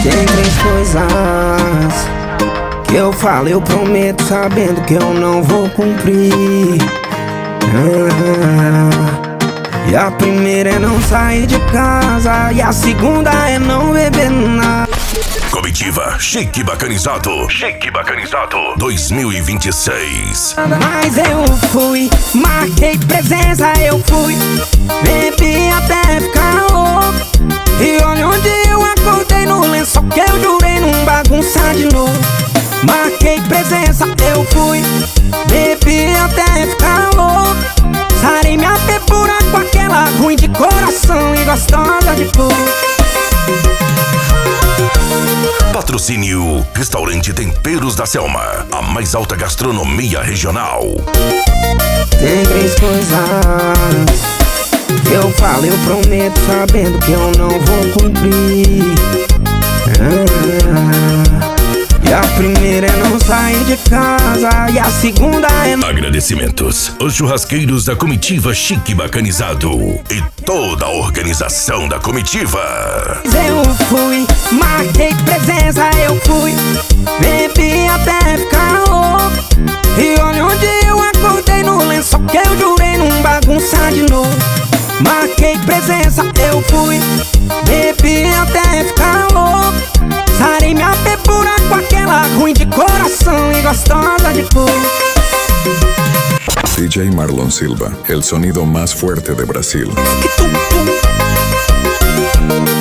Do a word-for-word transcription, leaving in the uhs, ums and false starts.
Tem três coisas que eu falo, eu prometo, sabendo que eu não vou cumprir. ah, E a primeira é não sair de casa, e a segunda é não beber nada. Comitiva Chique Bacanizado. Chique Bacanizado dois mil e vinte e seis. Mas eu fui, marquei presença, eu fui, bebi até ficar louco. E olha onde eu acordei, no lençol que eu jurei não bagunçar de novo. Marquei presença, eu fui, bebi até ficar louco. Sarei minha bebura com aquela ruim de coração e gostosa de cor. Patrocínio Restaurante Temperos da Selma, a mais alta gastronomia regional. Tem três coisas que eu falo, eu prometo, sabendo que eu não vou cumprir. ah, E a primeira é não sair de casa, e a segunda é... Agradecimentos os churrasqueiros da comitiva Chique Bacanizado e toda a organização da comitiva. Eu fui, marquei presença, eu fui, bebi até ficar louco. E olha onde eu acordei, no lençol que eu jurei não bagunçar de novo. Marquei presença, eu fui, bebi até ficar louco. Sarei minha bebura com aquela ruim de coração e gostosa de cor. D J Marlon Silva, el sonido más fuerte de Brasil. Que tu, tu.